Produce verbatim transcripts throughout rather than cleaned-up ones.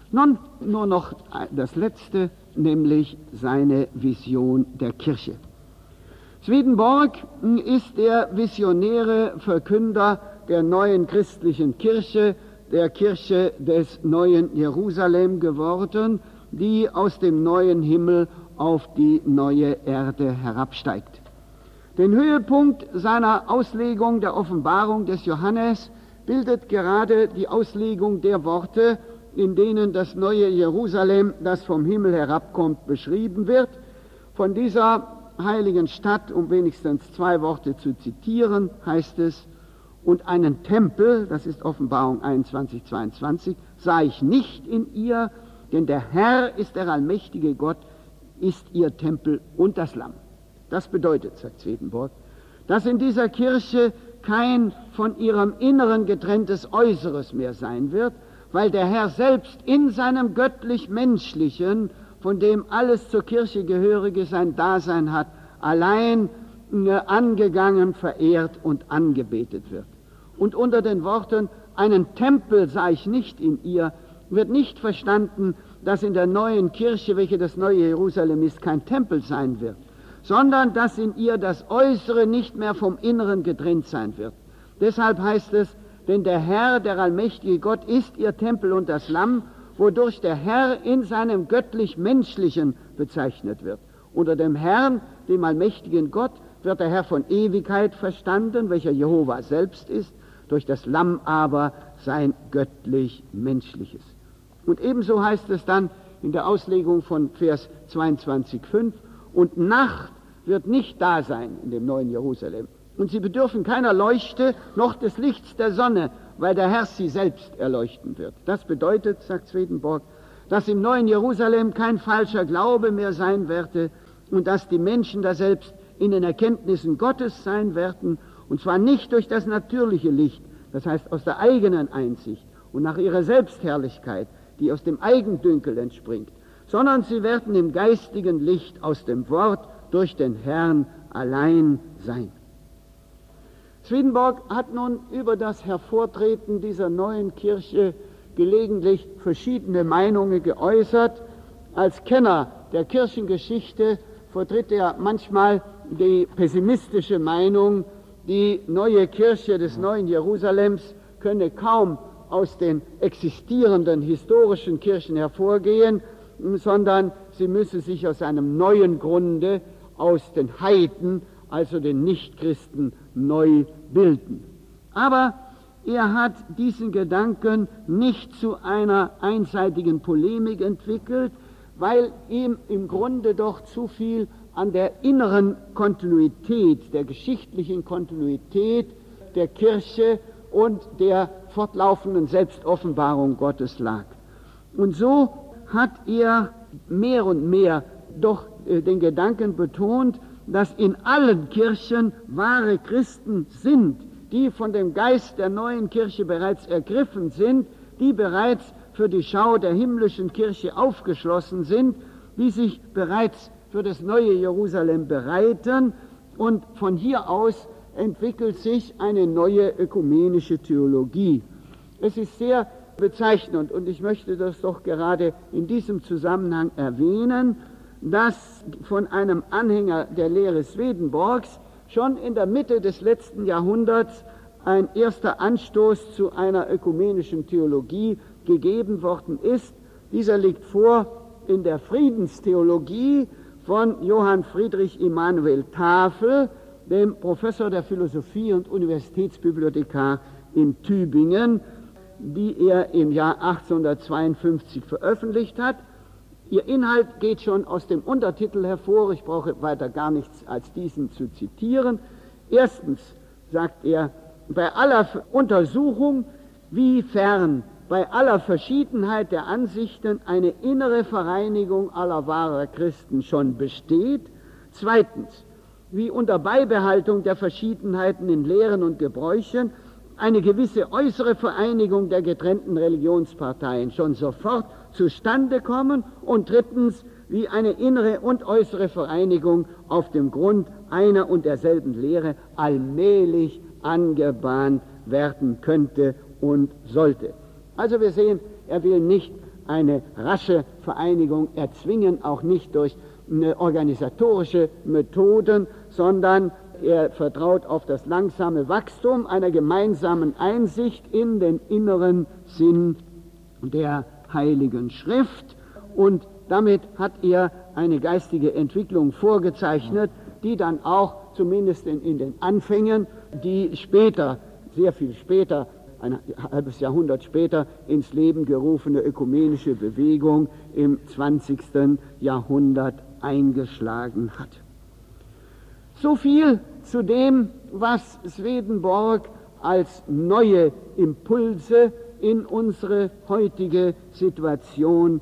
Nun nur noch das Letzte, nämlich seine Vision der Kirche. Swedenborg ist der visionäre Verkünder der neuen christlichen Kirche, der Kirche des neuen Jerusalem geworden, die aus dem neuen Himmel auf die neue Erde herabsteigt. Den Höhepunkt seiner Auslegung der Offenbarung des Johannes bildet gerade die Auslegung der Worte, in denen das neue Jerusalem, das vom Himmel herabkommt, beschrieben wird. Von dieser heiligen Stadt, um wenigstens zwei Worte zu zitieren, heißt es: Und einen Tempel, das ist Offenbarung einundzwanzig, zweiundzwanzig, sah ich nicht in ihr, denn der Herr ist der allmächtige Gott, ist ihr Tempel und das Lamm. Das bedeutet, sagt Swedenborg, dass in dieser Kirche kein von ihrem Inneren getrenntes Äußeres mehr sein wird, weil der Herr selbst in seinem göttlich-menschlichen, von dem alles zur Kirche Gehörige sein Dasein hat, allein angegangen, verehrt und angebetet wird. Und unter den Worten, einen Tempel sah ich nicht in ihr, wird nicht verstanden, dass in der neuen Kirche, welche das neue Jerusalem ist, kein Tempel sein wird, sondern dass in ihr das Äußere nicht mehr vom Inneren getrennt sein wird. Deshalb heißt es, denn der Herr, der allmächtige Gott, ist ihr Tempel und das Lamm, wodurch der Herr in seinem göttlich-menschlichen bezeichnet wird. Unter dem Herrn, dem allmächtigen Gott, wird der Herr von Ewigkeit verstanden, welcher Jehova selbst ist, durch das Lamm aber sein göttlich-menschliches. Und ebenso heißt es dann in der Auslegung von Vers zweiundzwanzig, fünf, und Nacht wird nicht da sein in dem neuen Jerusalem. Und sie bedürfen keiner Leuchte noch des Lichts der Sonne, weil der Herr sie selbst erleuchten wird. Das bedeutet, sagt Swedenborg, dass im neuen Jerusalem kein falscher Glaube mehr sein werde und dass die Menschen da selbst in den Erkenntnissen Gottes sein werden, und zwar nicht durch das natürliche Licht, das heißt aus der eigenen Einsicht und nach ihrer Selbstherrlichkeit, die aus dem Eigendünkel entspringt, sondern sie werden im geistigen Licht aus dem Wort durch den Herrn allein sein. Swedenborg hat nun über das Hervortreten dieser neuen Kirche gelegentlich verschiedene Meinungen geäußert. Als Kenner der Kirchengeschichte vertritt er manchmal die pessimistische Meinung, die neue Kirche des neuen Jerusalems könne kaum aus den existierenden historischen Kirchen hervorgehen, sondern sie müsse sich aus einem neuen Grunde, aus den Heiden, also den Nichtchristen, neu bilden. Aber er hat diesen Gedanken nicht zu einer einseitigen Polemik entwickelt, weil ihm im Grunde doch zu viel an der inneren Kontinuität, der geschichtlichen Kontinuität der Kirche und der fortlaufenden Selbstoffenbarung Gottes lag. Und so hat er mehr und mehr doch äh, den Gedanken betont, dass in allen Kirchen wahre Christen sind, die von dem Geist der neuen Kirche bereits ergriffen sind, die bereits für die Schau der himmlischen Kirche aufgeschlossen sind, die sich bereits für das neue Jerusalem bereiten, und von hier aus entwickelt sich eine neue ökumenische Theologie. Es ist sehr bezeichnend, und ich möchte das doch gerade in diesem Zusammenhang erwähnen, dass von einem Anhänger der Lehre Swedenborgs schon in der Mitte des letzten Jahrhunderts ein erster Anstoß zu einer ökumenischen Theologie gegeben worden ist. Dieser liegt vor in der Friedenstheologie von Johann Friedrich Immanuel Tafel, dem Professor der Philosophie und Universitätsbibliothekar in Tübingen, die er im Jahr achtzehnhundertzweiundfünfzig veröffentlicht hat. Ihr Inhalt geht schon aus dem Untertitel hervor, ich brauche weiter gar nichts als diesen zu zitieren. Erstens sagt er, bei aller Untersuchung, wiefern bei aller Verschiedenheit der Ansichten eine innere Vereinigung aller wahrer Christen schon besteht. Zweitens, wie unter Beibehaltung der Verschiedenheiten in Lehren und Gebräuchen eine gewisse äußere Vereinigung der getrennten Religionsparteien schon sofort zustande kommen, und drittens, wie eine innere und äußere Vereinigung auf dem Grund einer und derselben Lehre allmählich angebahnt werden könnte und sollte. Also wir sehen, er will nicht eine rasche Vereinigung erzwingen, auch nicht durch organisatorische Methoden, sondern er vertraut auf das langsame Wachstum einer gemeinsamen Einsicht in den inneren Sinn der Heiligen Schrift, und damit hat er eine geistige Entwicklung vorgezeichnet, die dann auch zumindest in, in den Anfängen, die später, sehr viel später, ein halbes Jahrhundert später ins Leben gerufene ökumenische Bewegung im zwanzigsten Jahrhundert eingeschlagen hat. So viel zu dem, was Swedenborg als neue Impulse in unsere heutige Situation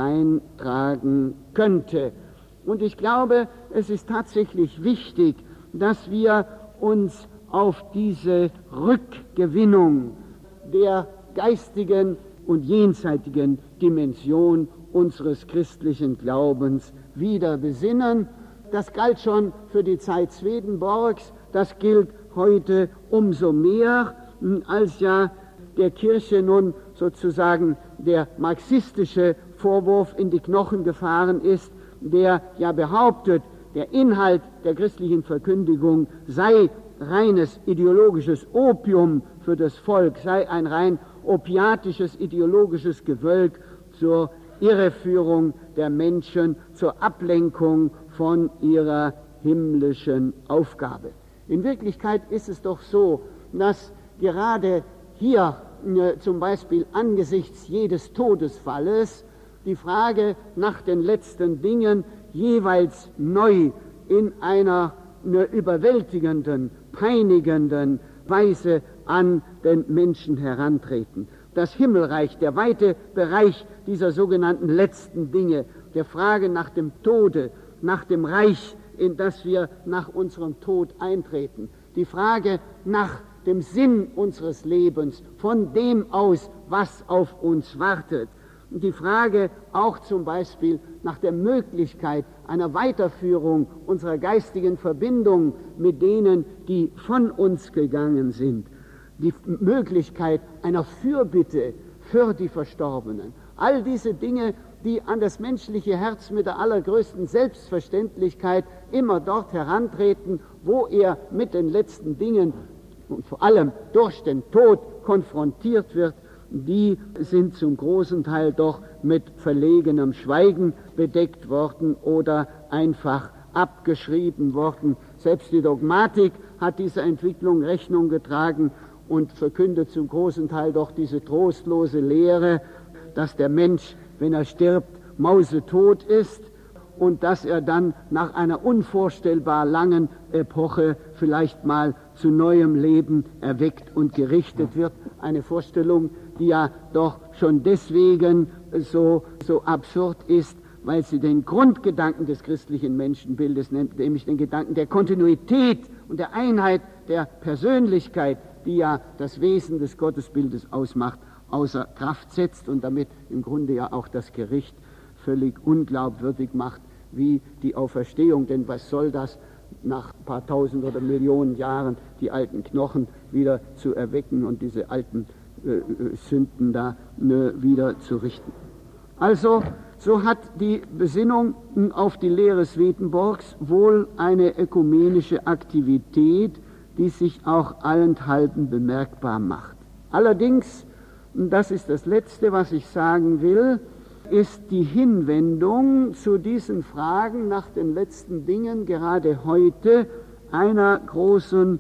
hereintragen könnte. Und ich glaube, es ist tatsächlich wichtig, dass wir uns auf diese Rückgewinnung der geistigen und jenseitigen Dimension unseres christlichen Glaubens wieder besinnen. Das galt schon für die Zeit Swedenborgs, das gilt heute umso mehr, als ja der Kirche nun sozusagen der marxistische Vorwurf in die Knochen gefahren ist, der ja behauptet, der Inhalt der christlichen Verkündigung sei reines ideologisches Opium für das Volk, sei ein rein opiatisches ideologisches Gewölk zur Irreführung der Menschen, zur Ablenkung von ihrer himmlischen Aufgabe. In Wirklichkeit ist es doch so, dass gerade hier äh, zum Beispiel angesichts jedes Todesfalles die Frage nach den letzten Dingen jeweils neu in einer äh, überwältigenden, peinigenden Weise an den Menschen herantreten. Das Himmelreich, der weite Bereich dieser sogenannten letzten Dinge, der Frage nach dem Tode, nach dem Reich, in das wir nach unserem Tod eintreten, die Frage nach dem Sinn unseres Lebens, von dem aus, was auf uns wartet. Und die Frage auch zum Beispiel nach der Möglichkeit einer Weiterführung unserer geistigen Verbindung mit denen, die von uns gegangen sind. Die Möglichkeit einer Fürbitte für die Verstorbenen. All diese Dinge, die an das menschliche Herz mit der allergrößten Selbstverständlichkeit immer dort herantreten, wo er mit den letzten Dingen und vor allem durch den Tod konfrontiert wird, die sind zum großen Teil doch mit verlegenem Schweigen bedeckt worden oder einfach abgeschrieben worden. Selbst die Dogmatik hat dieser Entwicklung Rechnung getragen und verkündet zum großen Teil doch diese trostlose Lehre, dass der Mensch, wenn er stirbt, mausetot ist und dass er dann nach einer unvorstellbar langen Epoche vielleicht mal zu neuem Leben erweckt und gerichtet wird. Eine Vorstellung, die ja doch schon deswegen so, so absurd ist, weil sie den Grundgedanken des christlichen Menschenbildes nennt, nämlich den Gedanken der Kontinuität und der Einheit der Persönlichkeit, die ja das Wesen des Gottesbildes ausmacht, außer Kraft setzt und damit im Grunde ja auch das Gericht völlig unglaubwürdig macht, wie die Auferstehung. Denn was soll das, nach ein paar tausend oder Millionen Jahren die alten Knochen wieder zu erwecken und diese alten äh, Sünden da ne, wieder zu richten? Also, so hat die Besinnung auf die Lehre Swedenborgs wohl eine ökumenische Aktivität, die sich auch allenthalben bemerkbar macht. Allerdings, und das ist das Letzte, was ich sagen will, ist die Hinwendung zu diesen Fragen nach den letzten Dingen gerade heute einer großen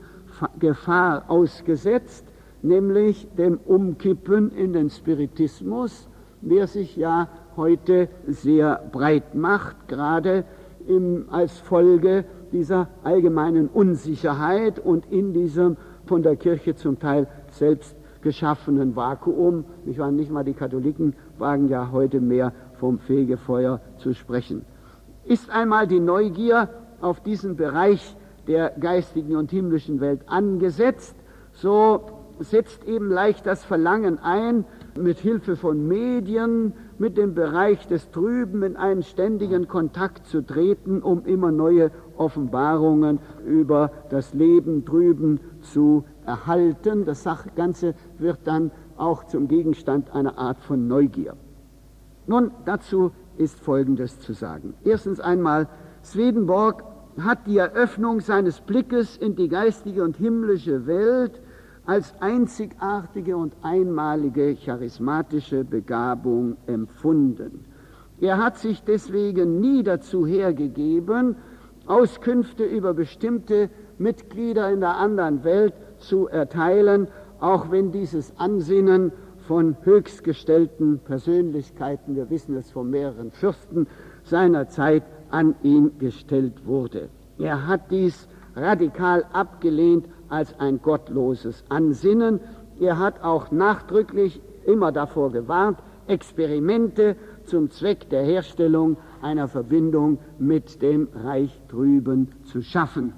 Gefahr ausgesetzt, nämlich dem Umkippen in den Spiritismus, der sich ja heute sehr breit macht, gerade im, als Folge dieser allgemeinen Unsicherheit und in diesem von der Kirche zum Teil selbst geschaffenen Vakuum. Nicht wahr? Nicht mal die Katholiken wagen ja heute mehr vom Fegefeuer zu sprechen. Ist einmal die Neugier auf diesen Bereich der geistigen und himmlischen Welt angesetzt, so setzt eben leicht das Verlangen ein, mit Hilfe von Medien mit dem Bereich des Trüben in einen ständigen Kontakt zu treten, um immer neue Offenbarungen über das Leben drüben zu erhalten. Das Ganze wird dann auch zum Gegenstand einer Art von Neugier. Nun, dazu ist Folgendes zu sagen. Erstens einmal, Swedenborg hat die Eröffnung seines Blickes in die geistige und himmlische Welt als einzigartige und einmalige charismatische Begabung empfunden. Er hat sich deswegen nie dazu hergegeben, Auskünfte über bestimmte Mitglieder in der anderen Welt zu erteilen, auch wenn dieses Ansinnen von höchstgestellten Persönlichkeiten, wir wissen es von mehreren Fürsten seiner Zeit, an ihn gestellt wurde. Er hat dies radikal abgelehnt als ein gottloses Ansinnen. Er hat auch nachdrücklich immer davor gewarnt, Experimente zum Zweck der Herstellung einer Verbindung mit dem Reich drüben zu schaffen.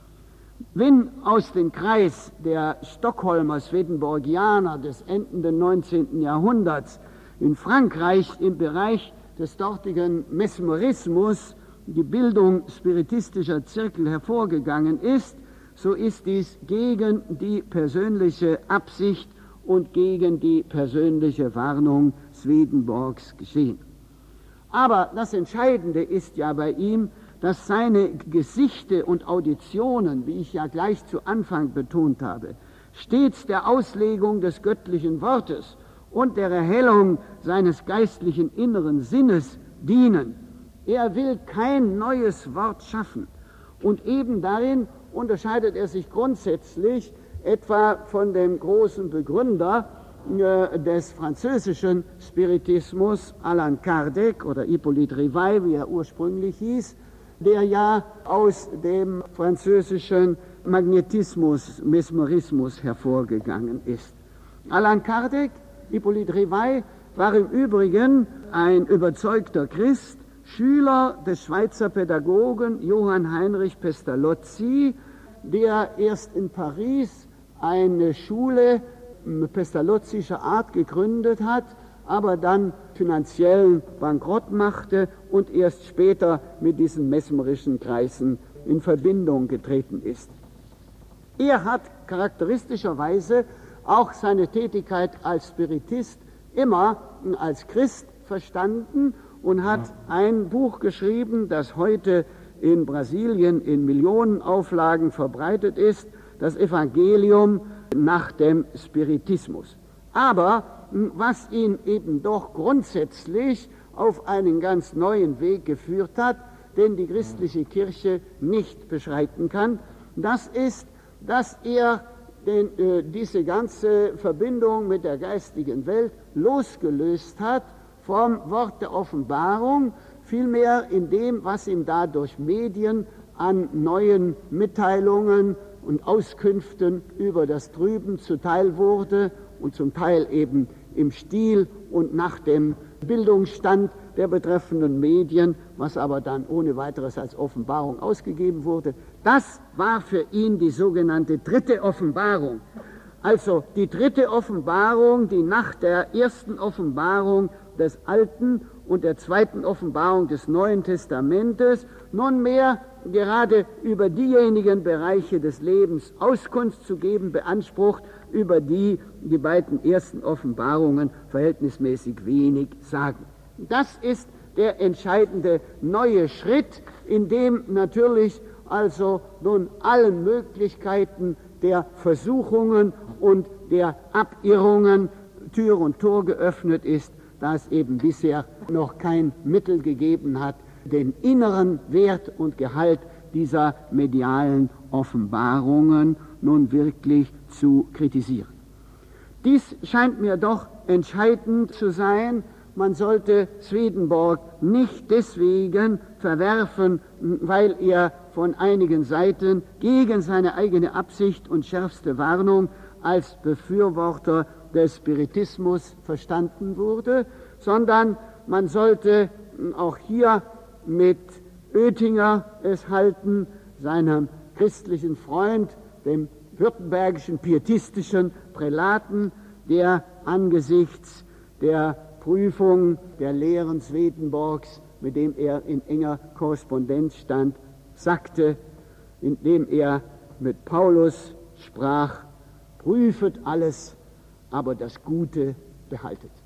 Wenn aus dem Kreis der Stockholmer Swedenborgianer des endenden neunzehnten Jahrhunderts in Frankreich im Bereich des dortigen Mesmerismus die Bildung spiritistischer Zirkel hervorgegangen ist, so ist dies gegen die persönliche Absicht und gegen die persönliche Warnung Swedenborgs geschehen. Aber das Entscheidende ist ja bei ihm, dass seine Gesichte und Auditionen, wie ich ja gleich zu Anfang betont habe, stets der Auslegung des göttlichen Wortes und der Erhellung seines geistlichen inneren Sinnes dienen. Er will kein neues Wort schaffen. Und eben darin unterscheidet er sich grundsätzlich etwa von dem großen Begründer äh, des französischen Spiritismus, Allan Kardec oder Hippolyte Rivail, wie er ursprünglich hieß, der ja aus dem französischen Magnetismus, Mesmerismus hervorgegangen ist. Allan Kardec, Hippolyte Rivail, war im Übrigen ein überzeugter Christ, Schüler des Schweizer Pädagogen Johann Heinrich Pestalozzi, der erst in Paris eine Schule pestalozzischer Art gegründet hat, aber dann finanziellen Bankrott machte und erst später mit diesen mesmerischen Kreisen in Verbindung getreten ist. Er hat charakteristischerweise auch seine Tätigkeit als Spiritist immer als Christ verstanden und hat ein Buch geschrieben, das heute in Brasilien in Millionenauflagen verbreitet ist, das Evangelium nach dem Spiritismus. Aber was ihn eben doch grundsätzlich auf einen ganz neuen Weg geführt hat, den die christliche Kirche nicht beschreiten kann, das ist, dass er den, äh, diese ganze Verbindung mit der geistigen Welt losgelöst hat vom Wort der Offenbarung, vielmehr in dem, was ihm da durch Medien an neuen Mitteilungen und Auskünften über das Drüben zuteil wurde und zum Teil eben im Stil und nach dem Bildungsstand der betreffenden Medien, was aber dann ohne weiteres als Offenbarung ausgegeben wurde. Das war für ihn die sogenannte dritte Offenbarung. Also die dritte Offenbarung, die nach der ersten Offenbarung des Alten und der zweiten Offenbarung des Neuen Testamentes nunmehr gerade über diejenigen Bereiche des Lebens Auskunft zu geben beansprucht, über die die beiden ersten Offenbarungen verhältnismäßig wenig sagen. Das ist der entscheidende neue Schritt, in dem natürlich also nun allen Möglichkeiten der Versuchungen und der Abirrungen Tür und Tor geöffnet ist, da es eben bisher noch kein Mittel gegeben hat, den inneren Wert und Gehalt dieser medialen Offenbarungen nun wirklich zu kritisieren. Dies scheint mir doch entscheidend zu sein. Man sollte Swedenborg nicht deswegen verwerfen, weil er von einigen Seiten gegen seine eigene Absicht und schärfste Warnung als Befürworter des Spiritismus verstanden wurde, sondern man sollte auch hier mit Oetinger es halten, seinem christlichen Freund, dem württembergischen pietistischen Prälaten, der angesichts der Prüfung der Lehren Swedenborgs, mit dem er in enger Korrespondenz stand, sagte, indem er mit Paulus sprach: Prüfet alles, aber das Gute behaltet.